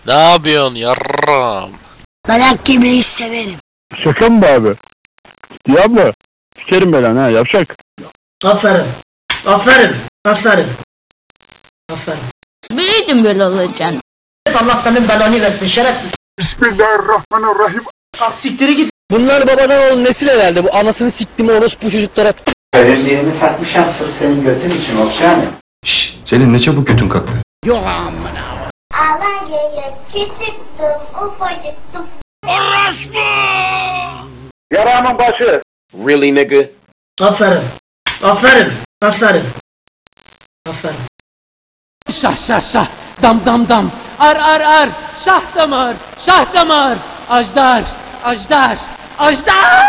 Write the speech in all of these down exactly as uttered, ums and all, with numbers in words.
Ne yapıyorsun yarram? Dayak yemeyi severim. Şaka mı be abi? Diablo. Sikerim ben lan ha yavşak. Aferin. Aferin. Aferin. Aferin. Büyüdüm böyle olacaksın. Allah senin belanı versin şerefsiz. Bismillahirrahmanirrahim. Ah siktiri git. Bunlar babadan oğul nesil herhalde, bu anasını siktim orospu çocuklara. Ölümlerini satmışam sırf senin götün için okşanım. Şşş, senin ne çabuk götün kalktı. Alanya'ya küçüktüm, ufacıktım. Yaramın başı. Really nigga? Aferin. Aferin. Aferin. Aferin. Şah şah şah, dam dam dam, ar ar ar, şah damar, şah damar, ajdar, ajdar, ajdar!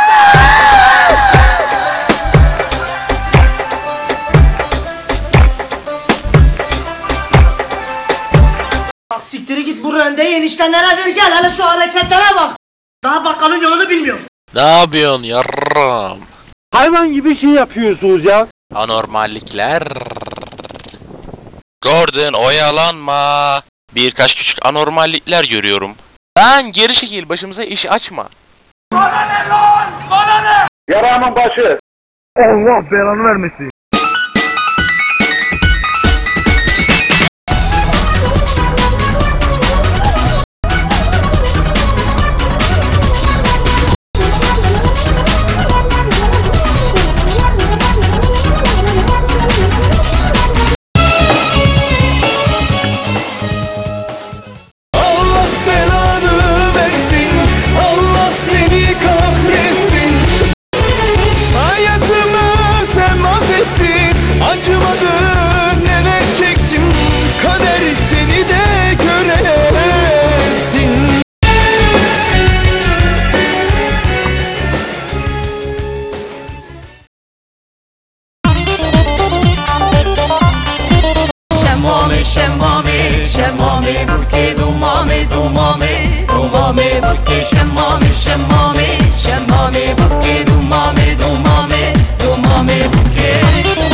Ah siktiri git bu rendeyi eniştenlere ver gel hele şu hareketlere bak. Daha bakkalın yolunu bilmiyor. Ne yapıyorsun yarram? Hayvan gibi şey yapıyorsunuz ya. Anormallikler. Gordon oyalanma. Birkaç küçük anormallikler görüyorum. Lan geri çekil, başımıza iş açma. Yaramın başı. Allah belanı vermesin. Şemmame, şemmame, burke dumame, dumame, dumame, burke şemmame, şemmame, şemmame, burke dumame, dumame, dumame, burke.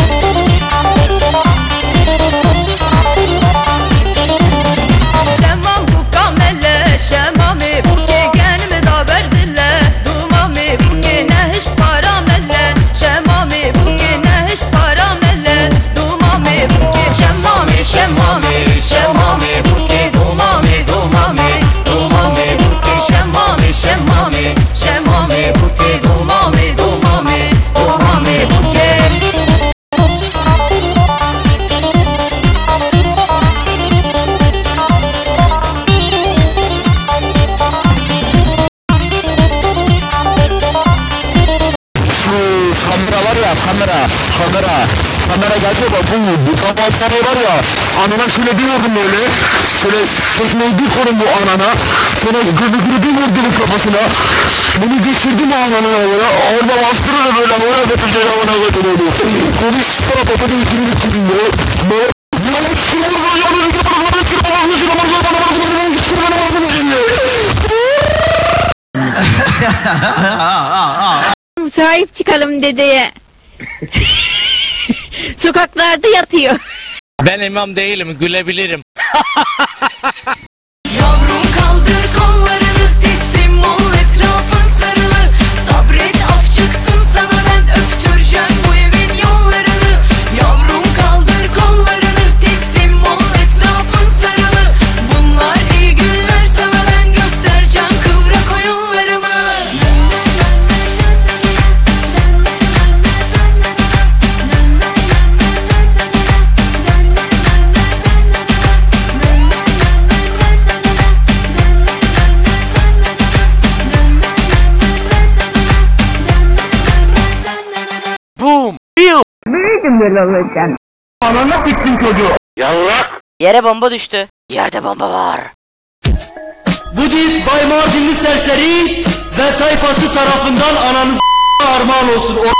Şemmam bu kamelle, şemmame, burke genime da verdille, dumame, burke ne hiç paramelle, şemmame, burke ne hiç paramelle, dumame, burke şemmame, şemmame. Şemmame, burke dumame, dumame, dumame, burke şemmame, şemmame, şemmame, burke dumame, dumame, dumame, burke. Şu kamera var ya kamera. Kamera. Kamera geldi bak bu. Bu kamerayı var ya. Anana şöyle bir vurdum böyle. Şöyle sesmeyi bir koydum bu anana. Sonra gözükünü bir vurdum kafasına. Bunu geçirdim ananın oraya. Orada bastırır böyle. Oraya götürecek amına götürüyordu. Konuş sonra patladı üstünü bitirdim böyle. Böyle. Sahip çıkalım dedeye. Sokaklarda yatıyor. Ben imam değilim, gülebilirim. Yavrum kaldır kollarını, teslim ol, etrafın sarılı. Sabret af çıksın sana, ben öptüreceğim bu evin yollarını. Yavrum kaldır kollarını, teslim ol, etrafın sarılı. Bunlar iyi günler sana, ben göstereceğim kıvrak oyunlarımı. Boom! Biu! Büyüdüm böyle olacaksın. Anana bittin çocuğu. Yavrak! Yere bomba düştü. Yerde bomba var. Budist Bay Mardinli serseri ve tayfası tarafından ananız armağan olsun. O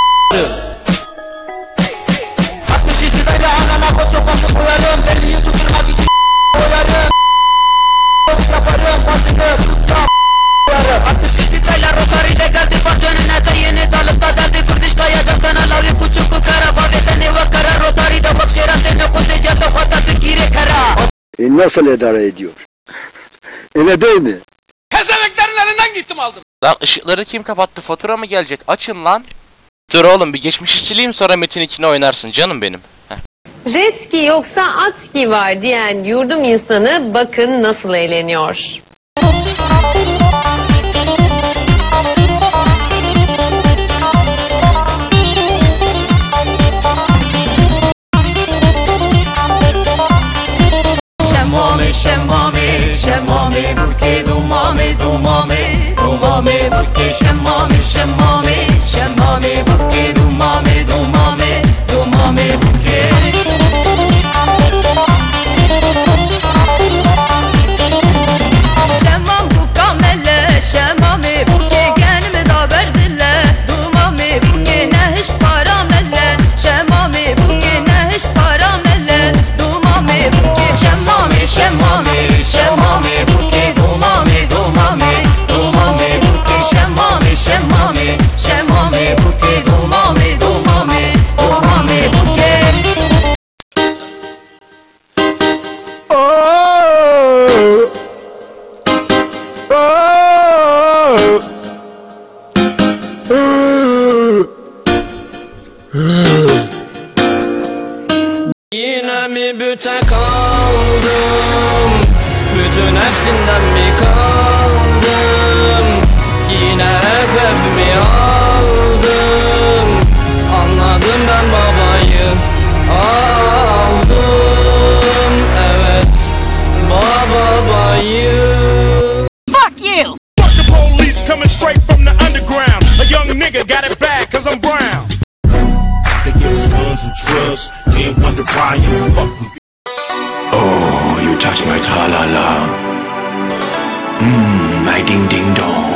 altmış yaşındaydı anana koç sopası koyarım. Deliyi susturmak için koyarım. Yaparım başını tutacağım koyarım. altmış yaşındayla Rosari'de geldi baş önüne de yeni dalıkta deldi. Kurdiş kayacak sana lavri kuçuk kara. Pavetene ve kara Rosari'de bak şerantene kuzeyce de fata Türkiye kara. E nasıl idare ediyor? Öyle değil mi? Pezemeklerin elinden gittim aldım. Lan ışıkları kim kapattı? Fatura mı gelecek? Açın lan. Dur oğlum bir geçmişi sileyim sonra Metin ikini oynarsın canım benim. Heh. Jet ski yoksa at ski var diyen yurdum insanı bakın nasıl eğleniyor. Şemmame, şemmame, şemmame, burke dumame, dumame, dumame, burke şemmame, şemmame, şemmame, burke dumame, dumame, dumame, burke. Şemmam bukamelle, şemmame, burke genime da verdille, dumame, burke ne hiç paramelle, şemmame, burke ne hiç paramelle, dumame, burke şemmame, şemmame, şemmame, burke dumame, dumame, dumame, burke şemmame, şemmame, şemmame, burke dumame, dumame, dumame, burke. Yine mi büte kaldım? Bütün hepsinden mi kaldım? Yine hep mi aldım? Anladım ben babayı aldım. Evet babayı. Fuck you! Fuck the police coming straight from the underground. A young nigga got it bad cause I'm brown. They give us guns and trust. Can't wonder why you fuck with. Oh, you touch my tra-la-la. Mmm, my ding-ding-dong.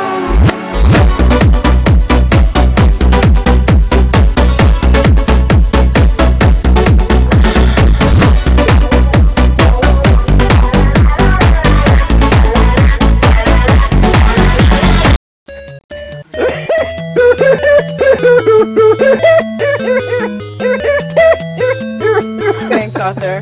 Thanks, Arthur.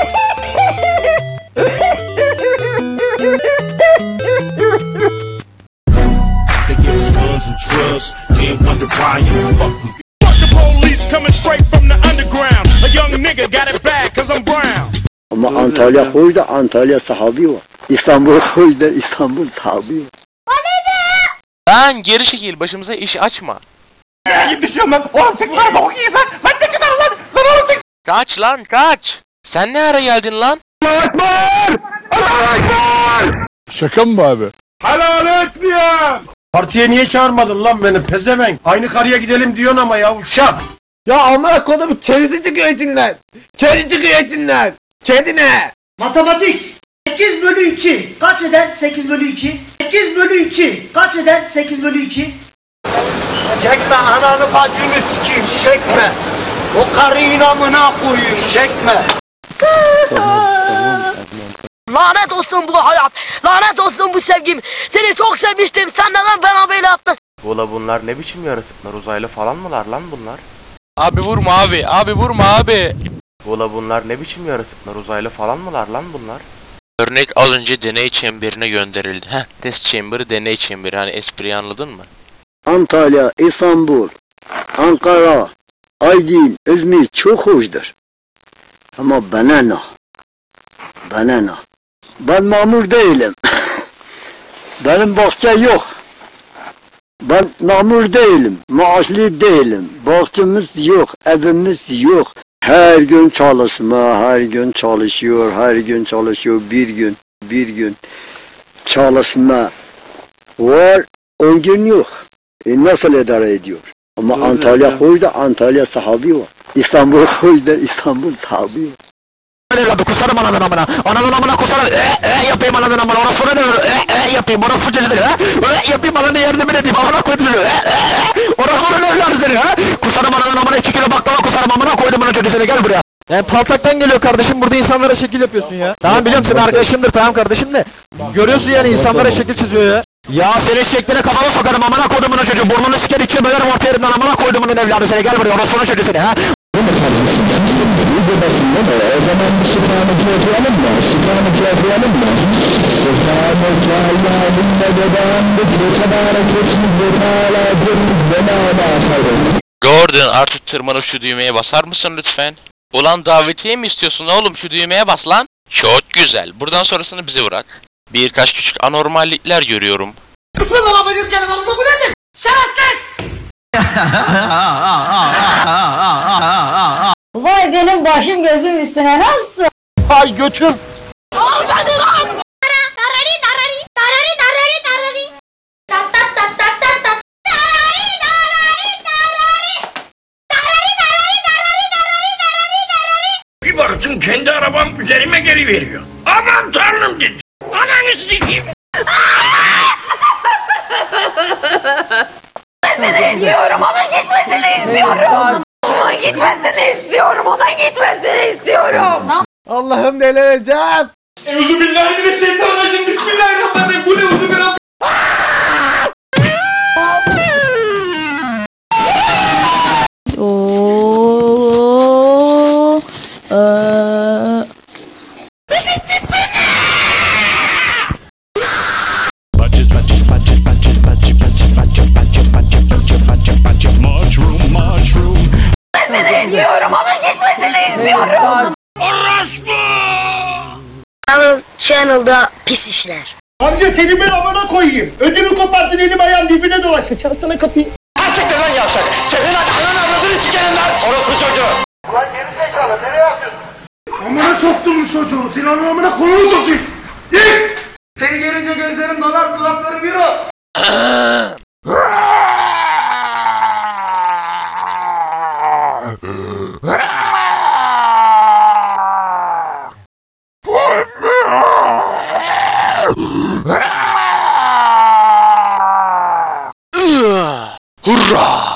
They give us guns and trust. Can't wonder why you fuck with. Fuck the police coming straight from the underground. A young nigga got it bad cause I'm brown. Ama Antalya koy da Antalya sahibi var. İstanbul koy da İstanbul sahibi var. Lan geri çekil başımıza iş açma. Ya düşüyorum ben. Oğlum çek lan bak iyi sen. Lan çekin lan lan. Lan oğlum çek. Kaç lan kaç. Sen ne ara geldin lan? Allah Ekber! Allah Ekber! Şaka mı bu abi? Helal etmiyorum. Partiye niye çağırmadın lan beni pezevenk? Aynı karıya gidelim diyorsun ama ya uşak. Ya amına kodumu kedisi çıkıyor içinden. Kedi çıkıyor içinden. Kedi ne? Matematik. sekiz bölü iki kaç eder? sekiz bölü iki. sekiz bölü iki kaç eder? sekiz bölü iki. Çekme ananı bacını sikeyim çekme. O karıyı namına koyayım çekme. Lanet olsun bu hayat. Lanet olsun bu sevgim. Seni çok sevmiştim. Sen neden bana böyle yaptın? Ula bunlar ne biçim yaratıklar? Uzaylı falan mılar lan bunlar? Abi vurma abi. Abi vurma abi. Ula bunlar ne biçim yaratıklar? Uzaylı falan mılar lan bunlar? Örnek az önce deney çemberine gönderildi. Heh, test chamber'ı deney chamberi. Hani espriyi anladın mı? Antalya, İstanbul, Ankara, Aydın, İzmir çok hoşdur. Ama bana ne? Bana ne? Ben mamur değilim. Benim bahçe yok. Ben mamur değilim, maaşlı değilim. Bahçemiz yok, evimiz yok. Her gün çalışma, her gün çalışıyor, her gün çalışıyor. Bir gün, bir gün çalışma var, on gün yok. E nasıl idare ediyor? Ama Öyle Antalya ya. koy da Antalya sahibi var. İstanbul koy da İstanbul sahibi var. Evladı kusarım ananın amına. Ananın amına kusarım. E, e, yapayım ananın amına. Orası ne diyor? E, e, yapayım. Orası fıçacıdır ha. E, yapayım ananı yardım edeyim. Amına koydum. E, e, e. Orası ne evladı seni ha. Kusarım ananın amına. iki kilo baklava kusarım amına koydum bunu çocuğu seni. Gel buraya. Yani paltaktan geliyor kardeşim. Burada insanlara şekil yapıyorsun ya. Tamam biliyorum senin arkadaşındır tamam kardeşim de. Görüyorsun yani insanlara şekil çiziyor ya. Ya senin şekline kafana sokarım amına koydum bunu çocuğu. Burnunu siker ikiye bölerim orta yerinden amına koydum bunun evladı seni. Gel buraya. Orası ne çocuğu seni ha. O zaman bir şifranı okuyalım mı? Şifranı okuyalım mı? Şifranı Gordon artık tırmanıp şu düğmeye basar mısın lütfen? Ulan davetiye mi istiyorsun oğlum, şu düğmeye bas lan. Çok güzel, buradan sonrasını bize bırak. Birkaç küçük anormallikler görüyorum. Kısmı benim canım alma bu nedir? Şerefsiz! Vay benim başım gözüm üstüne nasıl? Ay götüm. Al beni lan! Tarari tarari tarari tarari tarari tat tat tat tat tat tat tarari tarari tarari tarari tarari tarari tarari tarari tarari. Bir baktım kendi arabam üzerime geri veriyor. Aman tanrım dedi. Ananı sikeyim. Gitmesini istiyorum, onun gitmesini istiyorum. Onun gitmesini istiyorum, onun gitmesini istiyorum. Allah'ım delireceğim. Euzubillahimineşşeytanirracim. Bismillahirrahmanirrahim. Bu ne uzun bir Rabbim. Ooo. Eee. Gitmesini istiyorum, onun gitmesini istiyorum. Orospu! Channel, Channel'da pis işler. Amca seni ben amına koyayım. Ödümü koparttın, elim ayağım birbirine dolaştı. Çalsana kapıyı. Gerçekten lan yavşak. Senin lan ananı avradını sikerim lan. Orospu çocuğu. Ulan geri zekalı nereye atıyorsun? Amına soktum bu çocuğu. Senin amına koyunu sokayım. Git! Seni görünce gözlerim dolar, kulaklarım yürü. Hurra!